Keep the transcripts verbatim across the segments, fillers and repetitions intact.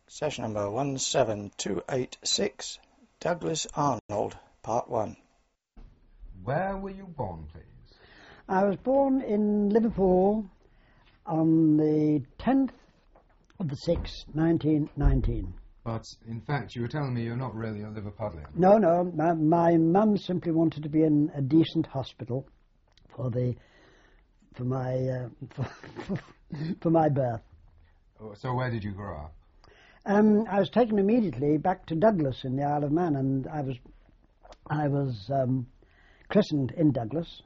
Session number one seven two eight six, Douglas Arnold, Part one. Where were you born, please? I was born in Liverpool on the tenth of the sixth, nineteen nineteen. But, in fact, you were telling me you're not really a Liverpudlian. No, no, my, my mum simply wanted to be in a decent hospital for the, for my, uh, for, for my birth. Oh, so where did you grow up? Um, I was taken immediately back to Douglas in the Isle of Man, and I was, I was um, christened in Douglas.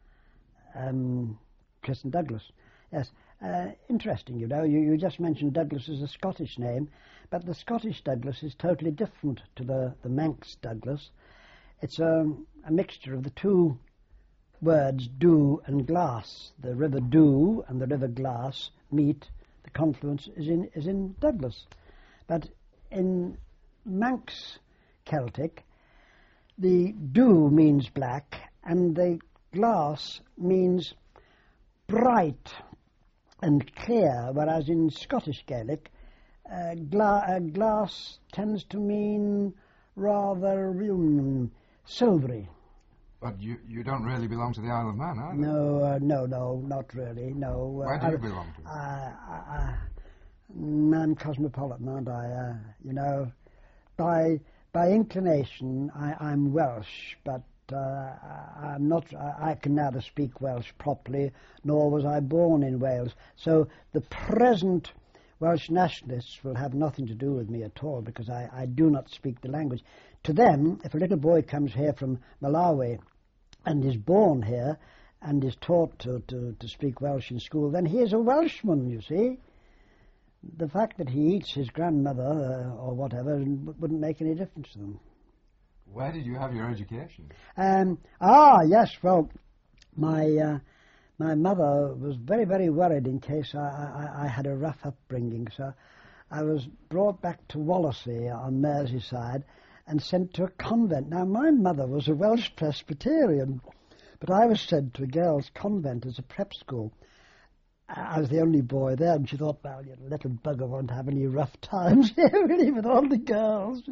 Um, christened Douglas, yes. Uh, interesting, you know. You, you just mentioned Douglas as a Scottish name, but the Scottish Douglas is totally different to the, the Manx Douglas. It's a, a mixture of the two words, Dhu and Glass. The River Dhu and the River Glass meet. The confluence is in, is in Douglas. But in Manx Celtic, the Dhu means black and the glass means bright and clear, whereas in Scottish Gaelic, uh, gla uh, glass tends to mean rather um, silvery. But you, you don't really belong to the Isle of Man, are you? No, uh, no, no, not really, no. Where uh, do you I, belong to? I, I, I, I'm cosmopolitan, aren't I? Uh, you know, by by inclination, I, I'm Welsh, but uh, I'm not. I, I can neither speak Welsh properly, nor was I born in Wales. So the present Welsh nationalists will have nothing to do with me at all, because I, I do not speak the language. To them, if a little boy comes here from Malawi and is born here and is taught to, to, to speak Welsh in school, then he is a Welshman, you see. The fact that he eats his grandmother uh, or whatever wouldn't make any difference to them. Where did you have your education? Um, ah, yes, well, my uh, my mother was very, very worried in case I, I, I had a rough upbringing, so I was brought back to Wallasey on Merseyside and sent to a convent. Now, my mother was a Welsh Presbyterian, but I was sent to a girls' convent as a prep school. I was the only boy there, and she thought, well, you little bugger won't have any rough times here, really, with all the girls.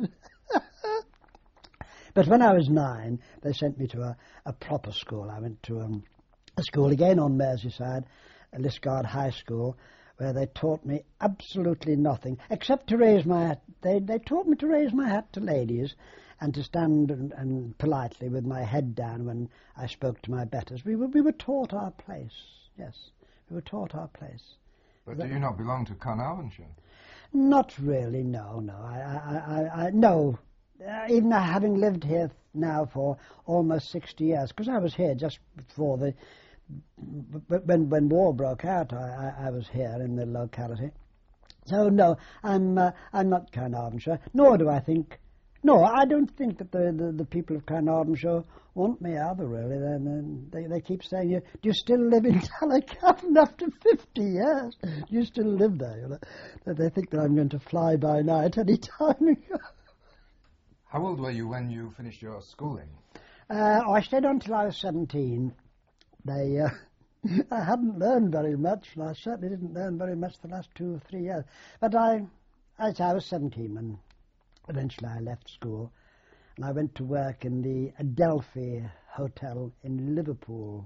But when I was nine, they sent me to a, a proper school. I went to um, a school again on Merseyside, a Liskeard High School, where they taught me absolutely nothing, except to raise my hat. They, they taught me to raise my hat to ladies and to stand and, and politely with my head down when I spoke to my betters. We were, we were taught our place, yes. We were taught our place. But do you not belong to Carnarvonshire? Not really, no, no. I, I, I, I no. Uh, even having lived here now for almost sixty years, because I was here just before the, when when war broke out, I, I, I was here in the locality. So no, I'm uh, I'm not Carnarvonshire, nor do I think. No, I don't think that the, the, the people of Carnarvonshire want me either, really. They, they, they keep saying, do you still live in Tallacavan after fifty years? Do you still live there? You know? They think that I'm going to fly by night any time. How old were you when you finished your schooling? Uh, I stayed on till I was seventeen. They, uh, I hadn't learned very much, and I certainly didn't learn very much the last two or three years. But I, I, I was seventeen when eventually I left school, and I went to work in the Adelphi Hotel in Liverpool.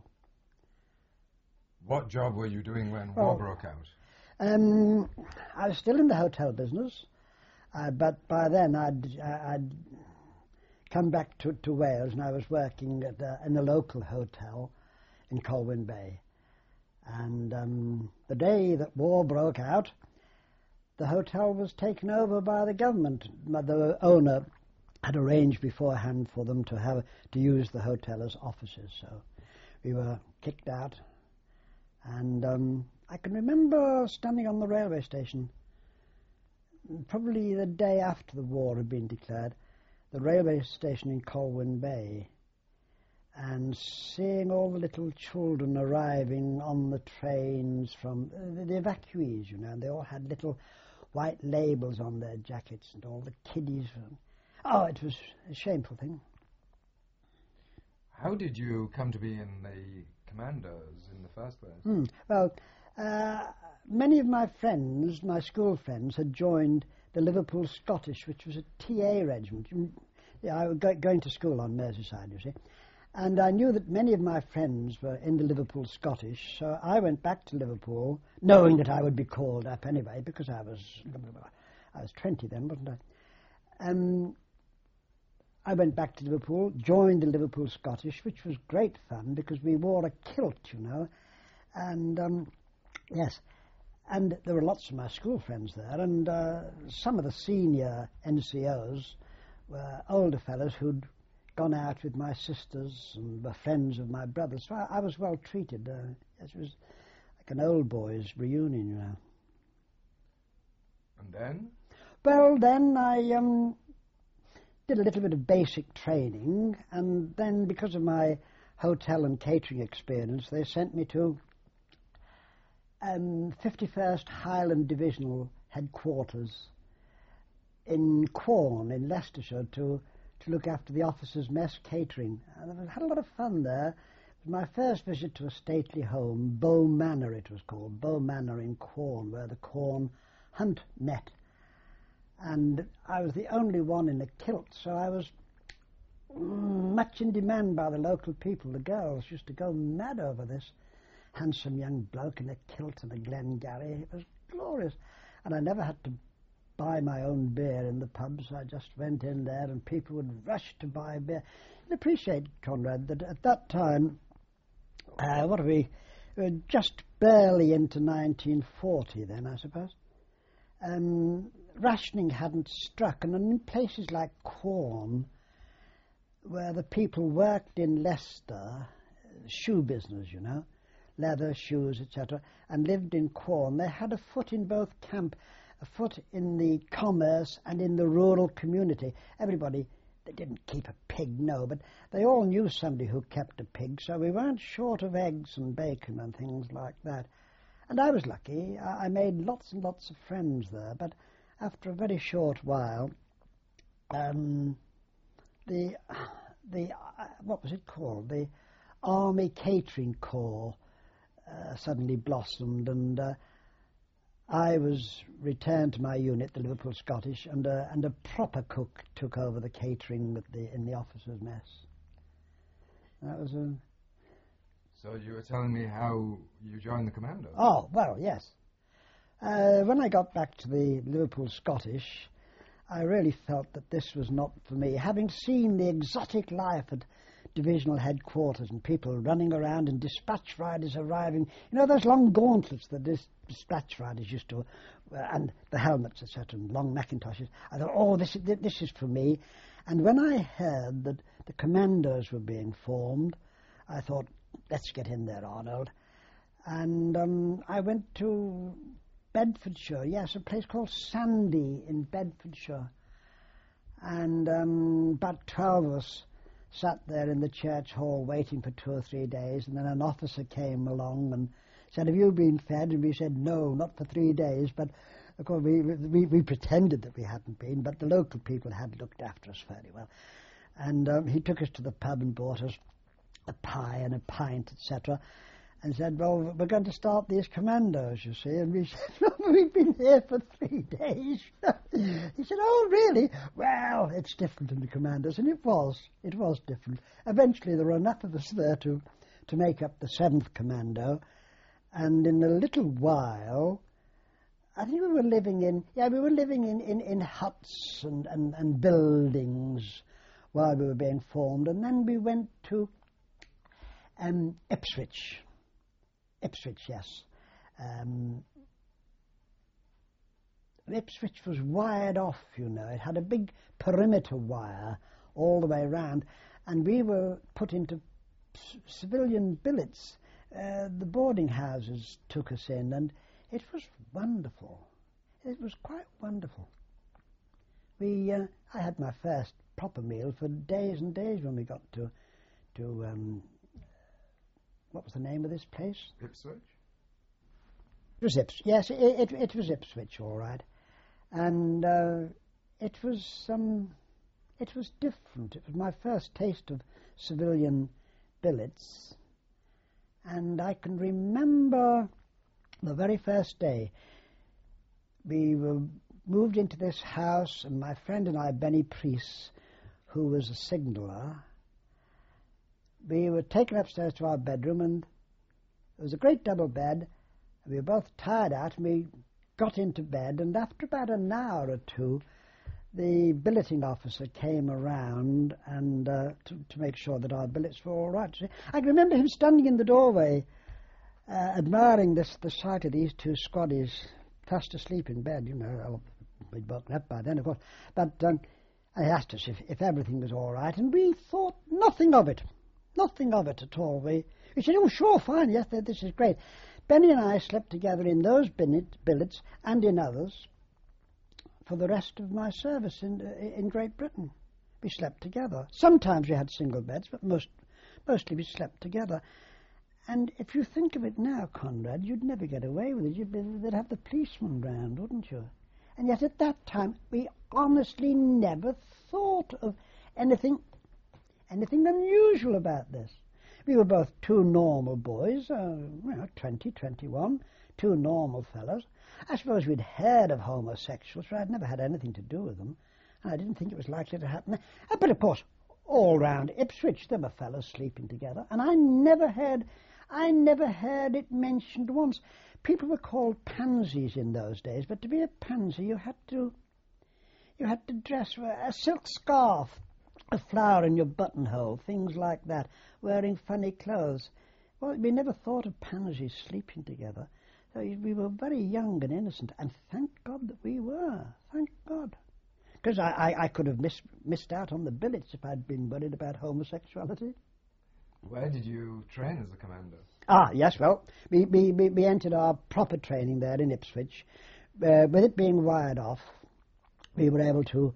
What job were you doing when Oh. war broke out? Um, I was still in the hotel business, uh, but by then I'd, I'd come back to, to Wales, and I was working at a, in a local hotel in Colwyn Bay. And um, the day that war broke out, the hotel was taken over by the government. The owner had arranged beforehand for them to have to use the hotel as offices, so we were kicked out. And um, I can remember standing on the railway station, probably the day after the war had been declared, the railway station in Colwyn Bay, and seeing all the little children arriving on the trains from uh, the evacuees, you know, and they all had little white labels on their jackets, and all the kiddies. Oh, it was a shameful thing. How did you come to be in the commandos in the first place? Mm. Well, uh, many of my friends, my school friends, had joined the Liverpool Scottish, which was a T A regiment. Yeah, I was go- going to school on Merseyside, you see. And I knew that many of my friends were in the Liverpool Scottish, so I went back to Liverpool, knowing that I would be called up anyway, because I was I was twenty then, wasn't I? Um, I went back to Liverpool, joined the Liverpool Scottish, which was great fun, because we wore a kilt, you know, and, um, yes, and there were lots of my school friends there, and uh, some of the senior N C Os were older fellows who'd gone out with my sisters and were friends of my brothers. So I, I was well treated. Uh, it was like an old boys' reunion, you know. And then? Well, then I um, did a little bit of basic training, and then because of my hotel and catering experience, they sent me to um, fifty-first Highland Divisional Headquarters in Quorn, in Leicestershire, to to look after the officers' mess catering. And I had a lot of fun there. It was my first visit to a stately home, Bow Manor it was called, Bow Manor in Quorn, where the Quorn hunt met. And I was the only one in a kilt, so I was much in demand by the local people. The girls used to go mad over this handsome young bloke in a kilt and a Glengarry. It was glorious. And I never had to buy my own beer in the pubs. I just went in there and people would rush to buy beer. I appreciate, Conrad, that at that time, uh, what are we, we were just barely into nineteen forty then, I suppose. Um, rationing hadn't struck, and in places like Quorn, where the people worked in Leicester, shoe business, you know, leather, shoes, et cetera, and lived in Quorn, they had a foot in both camp, a foot in the commerce and in the rural community. Everybody, they didn't keep a pig, no, but they all knew somebody who kept a pig, so we weren't short of eggs and bacon and things like that. And I was lucky. I made lots and lots of friends there, but after a very short while, um, the, the uh, what was it called? The Army Catering Corps uh, suddenly blossomed, and uh, I was returned to my unit, the Liverpool Scottish, and a, and a proper cook took over the catering with the, in the officers' mess. That was a... So you were telling me how you joined the Commandos? Oh, well, yes. Uh, when I got back to the Liverpool Scottish, I really felt that this was not for me. Having seen the exotic life at divisional headquarters and people running around and dispatch riders arriving, you know, those long gauntlets that this dispatch riders used to, uh, and the helmets, et cetera, and long Macintoshes, I thought, oh, this is, this is for me. And when I heard that the Commandos were being formed, I thought, let's get in there, Arnold. And um, I went to Bedfordshire, yes, a place called Sandy in Bedfordshire. And um, about twelve of us sat there in the church hall waiting for two or three days, and then an officer came along and said, have you been fed? And we said, no, not for three days, but of course we, we, we pretended that we hadn't been, but the local people had looked after us fairly well. And um, he took us to the pub and bought us a pie and a pint, et cetera, and said, well, we're going to start these Commandos, you see. And we said, well, we've been here for three days. He said, oh, really? Well, it's different in the Commandos. And it was. It was different. Eventually, there were enough of us there to, to make up the seventh Commando. And in a little while, I think we were living in, yeah, we were living in, in, in huts and, and, and buildings while we were being formed. And then we went to um, Ipswich. Ipswich, yes. Um, Ipswich was wired off, you know. It had a big perimeter wire all the way around, and we were put into c- civilian billets. Uh, the boarding houses took us in, and it was wonderful. It was quite wonderful. We, uh, I had my first proper meal for days and days when we got to, to um, what was the name of this place? Ipswich? It was Ipswich. Yes, it, it, it was Ipswich, all right. And uh, it was um, it was different. It was my first taste of civilian billets. And I can remember the very first day, we were moved into this house, and my friend and I, Benny Priest, who was a signaller, we were taken upstairs to our bedroom, and it was a great double bed, and we were both tired out, and we got into bed, and after about an hour or two, the billeting officer came around and uh, to, to make sure that our billets were all right. I can remember him standing in the doorway, uh, admiring this the sight of these two squaddies fast asleep in bed. You know, we'd woken up by then, of course. But um, I asked us if, if everything was all right, and we thought nothing of it, nothing of it at all. We, we said, "Oh, sure, fine, yes, this is great." Benny and I slept together in those billets and in others for the rest of my service in in Great Britain. We slept together. Sometimes we had single beds, but most mostly we slept together. And if you think of it now, Conrad, you'd never get away with it. You'd be, they'd have the policeman round, wouldn't you? And yet at that time, we honestly never thought of anything, anything unusual about this. We were both two normal boys, uh, you know, twenty, twenty-one, two normal fellows. I suppose we'd heard of homosexuals, but I'd never had anything to do with them, and I didn't think it was likely to happen. Uh, but of course, all round Ipswich there were fellows sleeping together, and I never heard, I never heard it mentioned once. People were called pansies in those days, but to be a pansy you had to, you had to dress a silk scarf, a flower in your buttonhole, things like that, wearing funny clothes. Well, we never thought of pansies sleeping together. So we were very young and innocent, and thank God that we were. Thank God. Because I, I, I could have miss, missed out on the billets if I'd been worried about homosexuality. Where did you train as a commando? Ah, yes, well, we, we, we, we entered our proper training there in Ipswich. Uh, with it being wired off, we were able to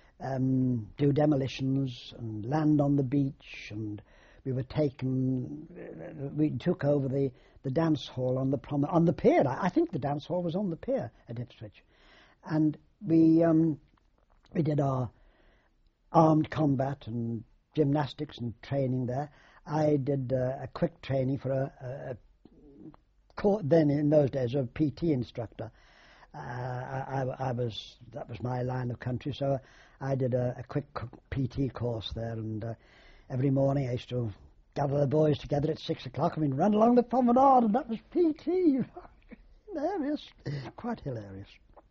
um, do demolitions and land on the beach, and we were taken, uh, we took over the, the dance hall on the prom- on the pier. I, I think the dance hall was on the pier at Ipswich. And we um, we did our armed combat and gymnastics and training there. I did uh, a quick training for a, a, a court, then in those days, a P T instructor. Uh, I, I, I was that was my line of country, so I did a, a quick P T course there, and uh, every morning I used to gather the boys together at six o'clock and we'd run along the promenade, and that was P T. Hilarious, quite hilarious.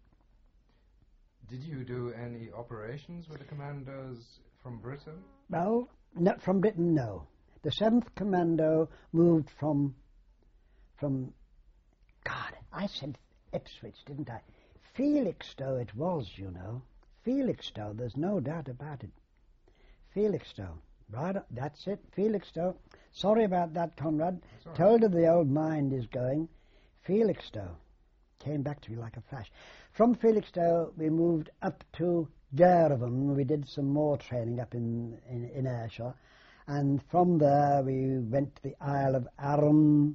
Did you do any operations with the commandos from Britain? No, not from Britain, no. The seventh Commando moved from, from, God, I said Ipswich, didn't I? Felixstowe it was, you know. Felixstowe, there's no doubt about it. Felixstowe, right, that's it, Felixstowe. Sorry about that, Conrad. Right. Told her the old mind is going. Felixstowe came back to me like a flash. From Felixstowe, we moved up to Girvan. We did some more training up in, in, in Ayrshire. And from there, we went to the Isle of Arran.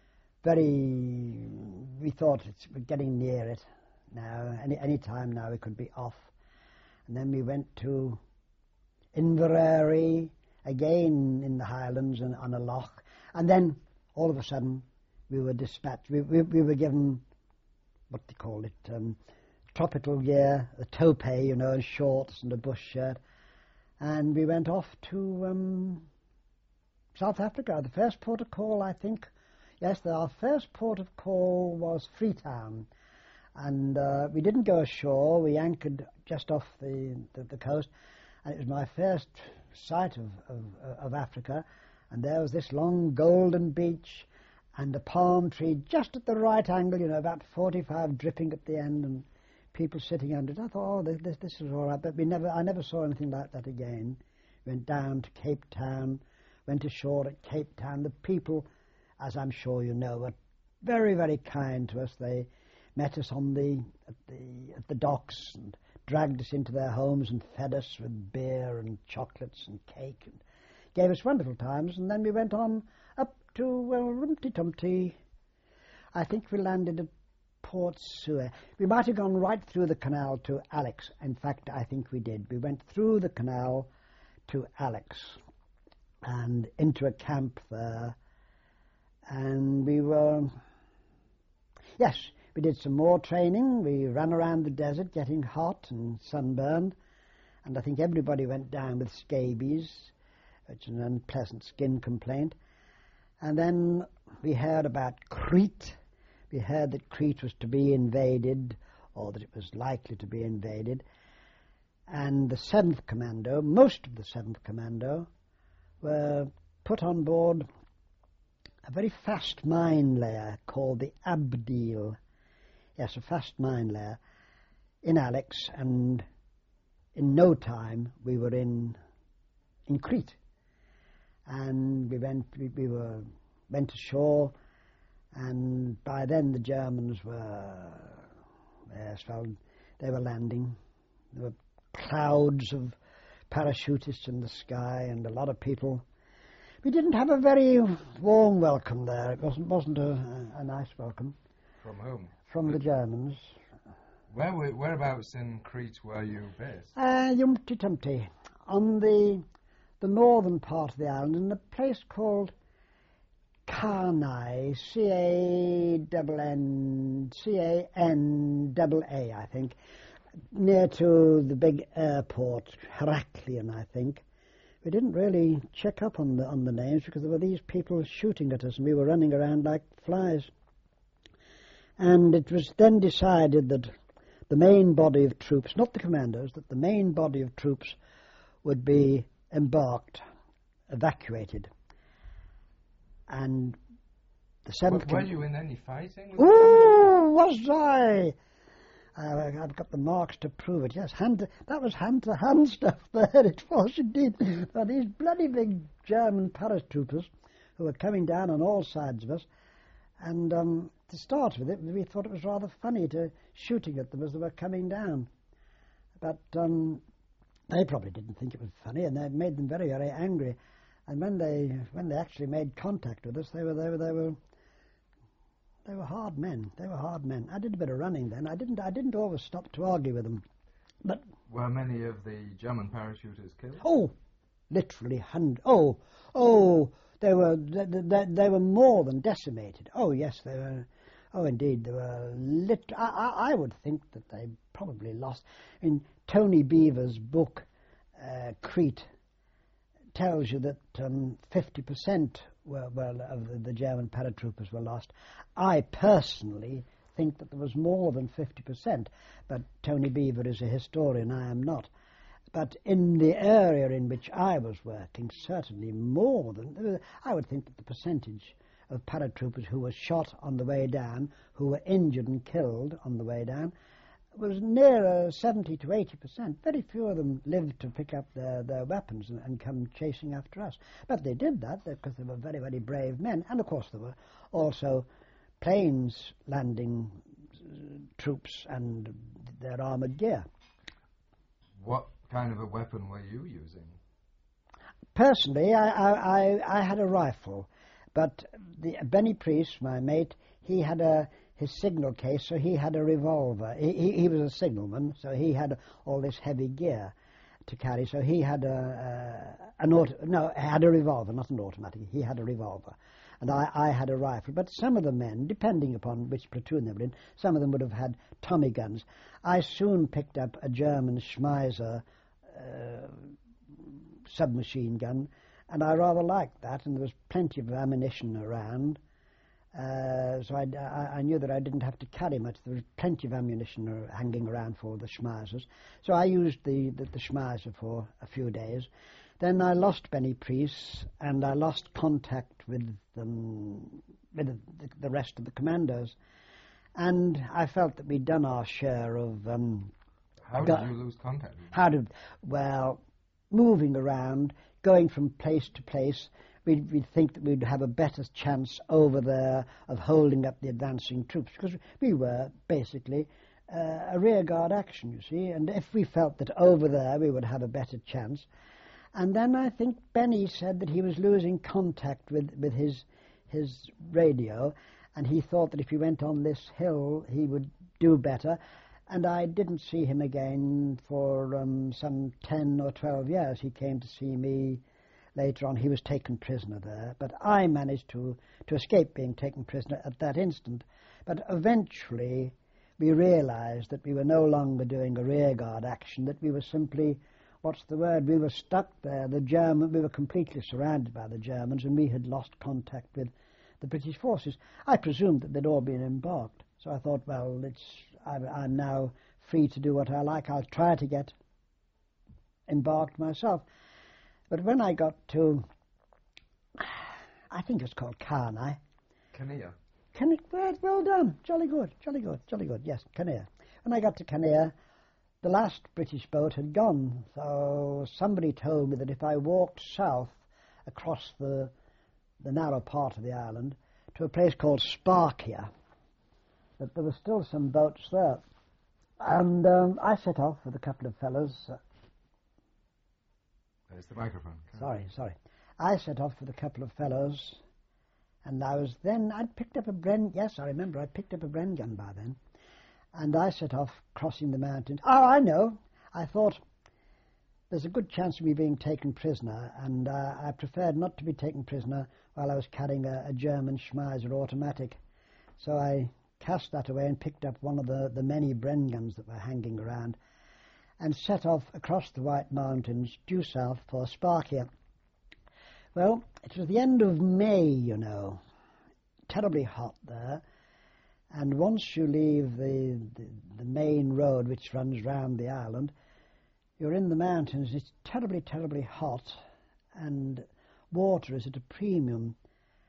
Very, we thought it's, we're getting near it now. Any, any time now we could be off. And then we went to Inverary, again in the Highlands and on a loch. And then, all of a sudden, we were dispatched. We, we, we were given, what they call it, um, tropical gear, a topee, you know, and shorts and a bush shirt. And we went off to um, South Africa. The first port of call, I think, yes, the, our first port of call was Freetown. And uh, we didn't go ashore. We anchored just off the, the, the coast. And it was my first sight of, of, of Africa. And there was this long golden beach and a palm tree just at the right angle, you know, about forty-five dripping at the end, and people sitting under it. I thought, oh, this, this is all right, but we never, I never saw anything like that again. Went down to Cape Town, went ashore at Cape Town. The people, as I'm sure you know, were very, very kind to us. They met us on the at the at the docks and dragged us into their homes and fed us with beer and chocolates and cake and gave us wonderful times. And then we went on up to well, Rumpty Tumpty. I think we landed at Port Suez. We might have gone right through the canal to Alex. In fact, I think we did. We went through the canal to Alex and into a camp there. And we were... Yes, we did some more training. We ran around the desert getting hot and sunburned, and I think everybody went down with scabies, which is an unpleasant skin complaint. And then we heard about Crete. We heard that Crete was to be invaded, or that it was likely to be invaded. And the seventh Commando, most of the seventh Commando, were put on board a very fast mine layer called the Abdeel. Yes, a fast mine layer in Alex, and in no time we were in in Crete. And we went we, we were went ashore, and by then the Germans were yes, well, they were landing. There were clouds of parachutists in the sky and a lot of people. We didn't have a very warm welcome there. It wasn't wasn't a, a nice welcome. From whom? From the Germans. Where were, whereabouts in Crete were you based? Uh, Humpty Dumpty, on the the northern part of the island, in a place called Carnae, C A N N C A N A A, I think, near to the big airport, Heraklion, I think. We didn't really check up on the on the names because there were these people shooting at us, and we were running around like flies. And it was then decided that the main body of troops, not the commandos, that the main body of troops would be embarked, evacuated. And the seventh... Were, were you in any fighting? Oh, was I? Uh, I've got the marks to prove it, yes. Hand, that was hand-to-hand stuff there, it was indeed. Now, these bloody big German paratroopers who were coming down on all sides of us, and um, to start with it, we thought it was rather funny to shooting at them as they were coming down. But um, they probably didn't think it was funny, and that made them very, very angry. And when they when they actually made contact with us, they were they were they were they were hard men. They were hard men. I did a bit of running then. I didn't I didn't always stop to argue with them. But were many of the German parachuters killed? Oh, literally hundreds. Oh, oh. They were they, they, they were more than decimated. Oh yes, they were. Oh indeed, they were. Lit- I, I, I would think that they probably lost. In Tony Beaver's book, uh, Crete, tells you that um, fifty percent were, well, of the, the German paratroopers were lost. I personally think that there was more than fifty percent, but Tony Beaver is a historian. I am not. But in the area in which I was working, certainly more than... I would think that the percentage of paratroopers who were shot on the way down, who were injured and killed on the way down, was nearer seventy to eighty percent. Very few of them lived to pick up their, their weapons and, and come chasing after us. But they did that because they were very, very brave men. And, of course, there were also planes landing uh, troops and their armoured gear. What kind of a weapon were you using? Personally, I, I, I, I had a rifle, but the, Benny Priest, my mate, he had a his signal case, so he had a revolver. He, he, he was a signalman, so he had all this heavy gear to carry. So he had a, a an auto, no, he had a revolver, not an automatic. He had a revolver, and I, I had a rifle. But some of the men, depending upon which platoon they were in, some of them would have had Tommy guns. I soon picked up a German Schmeiser uh, submachine gun, and I rather liked that, and there was plenty of ammunition around. Uh, so I, I, I knew that I didn't have to carry much. There was plenty of ammunition hanging around for the Schmeisers. So I used the, the, the Schmeiser for a few days. Then I lost Benny Priest, and I lost contact with, them, with the, the rest of the commandos. And I felt that we'd done our share of... Um, How did you lose contact? How did... Well, moving around, going from place to place... We'd, we'd think that we'd have a better chance over there of holding up the advancing troops, because we were basically uh, a rearguard action, you see, and if we felt that over there we would have a better chance. And then I think Benny said that he was losing contact with, with his, his radio, and he thought that if he went on this hill he would do better. And I didn't see him again for um, some ten or twelve years. He came to see me later on. He was taken prisoner there, but I managed to, to escape being taken prisoner at that instant But eventually we realized that we were no longer doing a rearguard action, that we were simply, what's the word, we were stuck there. The German, we were completely surrounded by the Germans, and we had lost contact with the British forces. I presumed that they'd all been embarked. So I thought, well, it's, I'm, I'm now free to do what I like. I'll try to get embarked myself. But when I got to, I think it's called Karnai. Kania. Can, well, well done. Jolly good, jolly good, jolly good. Yes, Kania. When I got to Kania, the last British boat had gone. So somebody told me that if I walked south across the, the narrow part of the island to a place called Sparkia, that there were still some boats there. And um, I set off with a couple of fellows. Uh, There's the microphone. sorry, sorry. I set off with a couple of fellows, and I was then, I'd picked up a Bren, yes, I remember, I'd picked up a Bren gun by then, and I set off crossing the mountains. Oh, I know. I thought, there's a good chance of me being taken prisoner, and uh, I preferred not to be taken prisoner while I was carrying a, a German Schmeiser automatic. So I cast that away and picked up one of the, the many Bren guns that were hanging around and set off across the White Mountains due south for Sparkia. Well, it was the end of May, you know, terribly hot there, and once you leave the, the, the main road which runs round the island, you're in the mountains. It's terribly, terribly hot, and water is at a premium.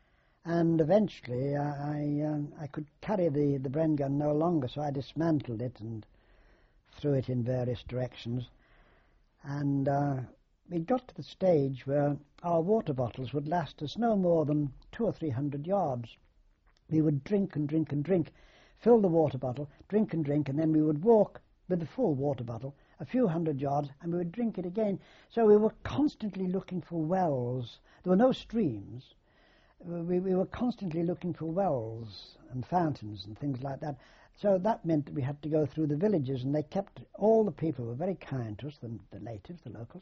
And eventually I, I, um, I could carry the, the Bren gun no longer, so I dismantled it and threw it in various directions. And uh, we got to the stage where our water bottles would last us no more than two or three hundred yards. We would drink and drink and drink, fill the water bottle, drink and drink, and then we would walk with the full water bottle a few hundred yards, and we would drink it again. So we were constantly looking for wells. There were no streams. We, we were constantly looking for wells and fountains and things like that. So that meant that we had to go through the villages, and they kept, all the people were very kind to us, the, the natives, the locals.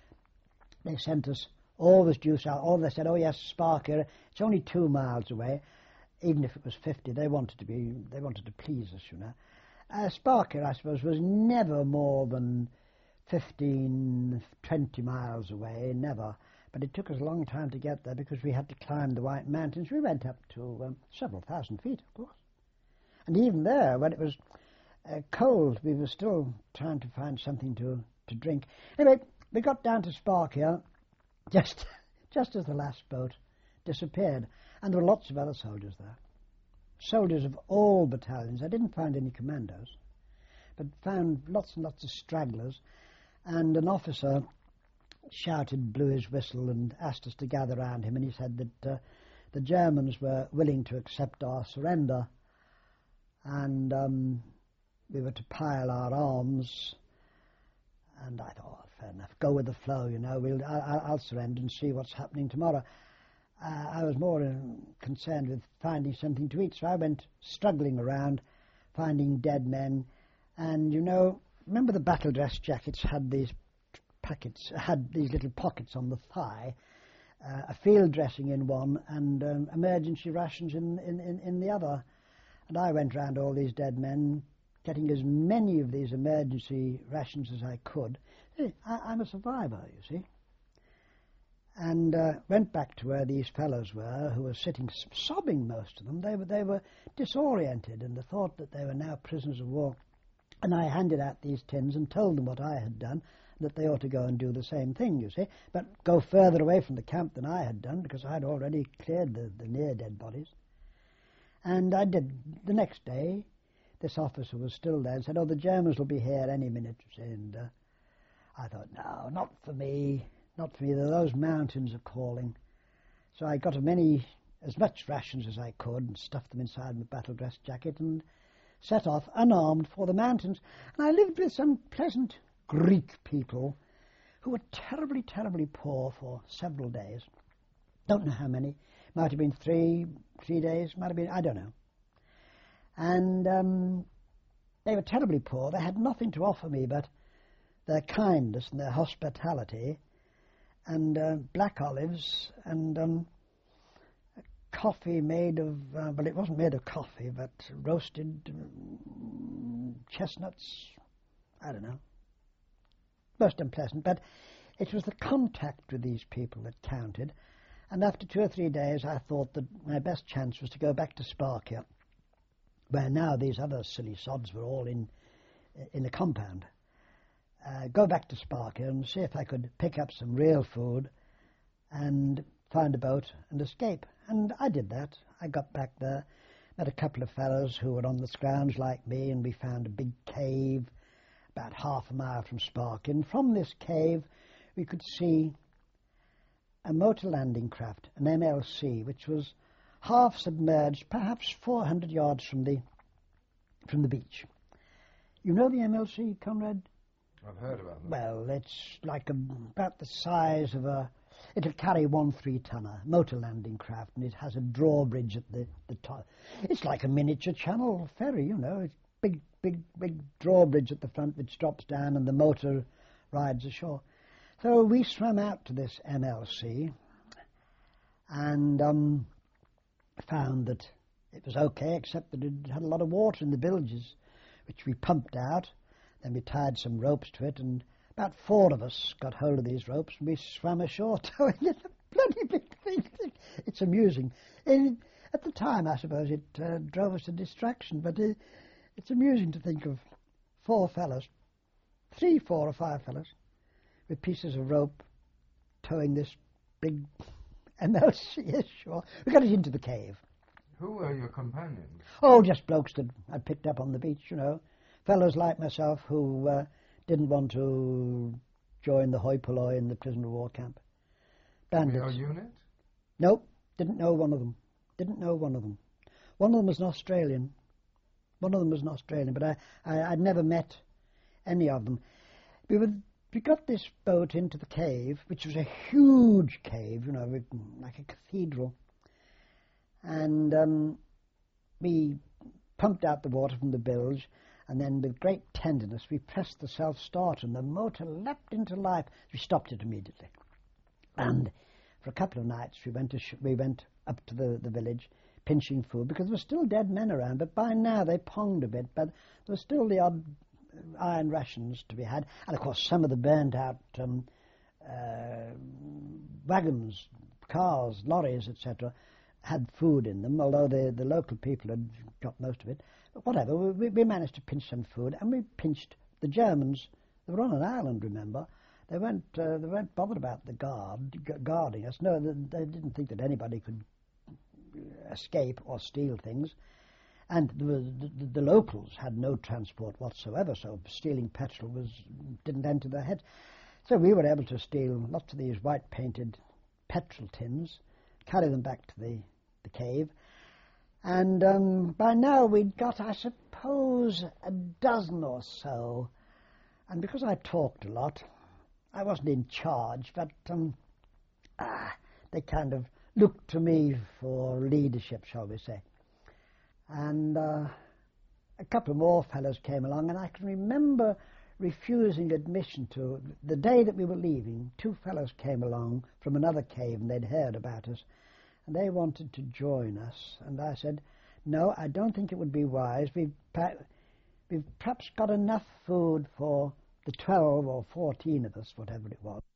They sent us always due south. All they said, oh yes, Sparkia, it's only two miles away. Even if it was fifty, they wanted to be, they wanted to please us, you know. Uh, Sparkia, I suppose, was never more than fifteen, twenty miles away, never. But it took us a long time to get there because we had to climb the White Mountains. We went up to um, several thousand feet, of course. And even there, when it was uh, cold, we were still trying to find something to, to drink. Anyway, we got down to Sparkia just, just as the last boat disappeared. And there were lots of other soldiers there. Soldiers of all battalions. I didn't find any commandos, but found lots and lots of stragglers. And an officer shouted, blew his whistle, and asked us to gather round him, and he said that uh, the Germans were willing to accept our surrender, and um, we were to pile our arms. And I thought, oh, fair enough, go with the flow, you know, we'll, I, I'll surrender and see what's happening tomorrow. Uh, I was more uh, concerned with finding something to eat, so I went struggling around, finding dead men. And, you know, remember the battle dress jackets had these packets, had these little pockets on the thigh, uh, a field dressing in one, and um, emergency rations in, in, in, in the other. And I went round all these dead men, getting as many of these emergency rations as I could. Hey, I, I'm a survivor, you see. And uh, went back to where these fellows were, who were sitting sobbing, most of them. They were, they were disoriented in the thought that they were now prisoners of war. And I handed out these tins and told them what I had done, that they ought to go and do the same thing, you see, but go further away from the camp than I had done, because I had already cleared the, the near-dead bodies. And I did. The next day, this officer was still there and said, oh, the Germans will be here any minute. And uh, I thought, no, not for me, not for me. Those mountains are calling. So I got as many, as much rations as I could and stuffed them inside my battle dress jacket and set off unarmed for the mountains. And I lived with some pleasant Greek people who were terribly, terribly poor for several days. Don't know how many. Might have been three, three days. Might have been, I don't know. And um, they were terribly poor. They had nothing to offer me but their kindness and their hospitality and uh, black olives and um, a coffee made of, uh, well, it wasn't made of coffee, but roasted um, chestnuts. I don't know. Most unpleasant, but it was the contact with these people that counted. And after two or three days, I thought that my best chance was to go back to Sparkia, where now these other silly sods were all in in the compound. Uh, go back to Sparkia and see if I could pick up some real food and find a boat and escape. And I did that. I got back there, met a couple of fellows who were on the scrounge like me, and we found a big cave about half a mile from Sparkia. And from this cave, we could see a motor landing craft, an M L C, which was half submerged, perhaps four hundred yards from the from the beach. You know the M L C, Conrad? I've heard about them. Well, it's like a, about the size of a... It'll carry one three-tonner, motor landing craft, and it has a drawbridge at the, the top. It's like a miniature channel ferry, you know. It's big, big, big drawbridge at the front which drops down and the motor rides ashore. So we swam out to this M L C and um, found that it was okay, except that it had a lot of water in the bilges, which we pumped out. Then we tied some ropes to it, and about four of us got hold of these ropes, and we swam ashore towing it. A bloody big thing. It's amusing. In, at the time, I suppose, it uh, drove us to distraction, but it, it's amusing to think of four fellows, three, four or five fellows, with pieces of rope towing this big M L C ashore. We got it into the cave. Who were your companions? Oh, just blokes that I'd picked up on the beach, you know. Fellows like myself who uh, didn't want to join the hoi polloi in the prisoner of war camp. Bandits. Your unit? Nope, didn't know one of them. Didn't know one of them. One of them was an Australian. One of them was an Australian, but I, I, I'd never met any of them. We were, we got this boat into the cave, which was a huge cave, you know, with, like a cathedral. And um, we pumped out the water from the bilge, and then with great tenderness we pressed the self-start, and the motor leapt into life. We stopped it immediately. And for a couple of nights we went, to sh we went up to the, the village, pinching food, because there were still dead men around, but by now they ponged a bit, but there were still the odd iron rations to be had. And of course some of the burned-out um, uh, wagons, cars, lorries, et cetera, had food in them, although the, the local people had got most of it. But whatever, we, we managed to pinch some food, and we pinched the Germans. They were on an island, remember. They weren't, uh, they weren't bothered about the guard, guarding us. No, they, they didn't think that anybody could escape or steal things. And the, the, the locals had no transport whatsoever, so stealing petrol was didn't enter their heads. So we were able to steal lots of these white-painted petrol tins, carry them back to the, the cave, and um, by now we'd got, I suppose, a dozen or so. And because I talked a lot, I wasn't in charge, but um, ah, they kind of looked to me for leadership, shall we say. And uh, a couple more fellows came along, and I can remember refusing admission to, the day that we were leaving, two fellows came along from another cave, and they'd heard about us, and they wanted to join us. And I said, no, I don't think it would be wise. We've, we've perhaps got enough food for the twelve or fourteen of us, whatever it was.